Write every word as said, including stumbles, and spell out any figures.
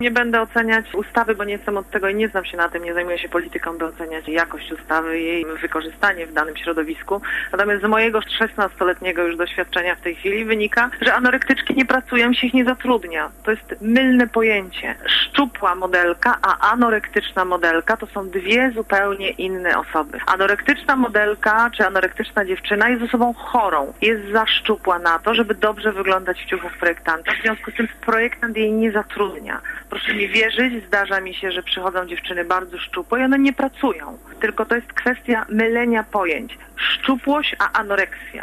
Nie będę oceniać ustawy, bo nie jestem od tego i nie znam się na tym, nie zajmuję się polityką, by oceniać jakość ustawy, jej wykorzystanie w danym środowisku. Natomiast z mojego szesnastoletniego już doświadczenia w tej chwili wynika, że anorektyczki nie pracują, się ich nie zatrudnia. To jest mylne pojęcie. Szczupła modelka, a anorektyczna modelka to są dwie zupełnie inne osoby. Anorektyczna modelka czy anorektyczna dziewczyna jest osobą chorą. Jest za szczupła na to, żeby dobrze wyglądać w ciuchach projektanta. W związku z tym projektant jej nie zatrudnia. Proszę mi wierzyć, zdarza mi się, że przychodzą dziewczyny bardzo szczupłe i one nie pracują. Tylko to jest kwestia mylenia pojęć. Szczupłość, a anoreksja.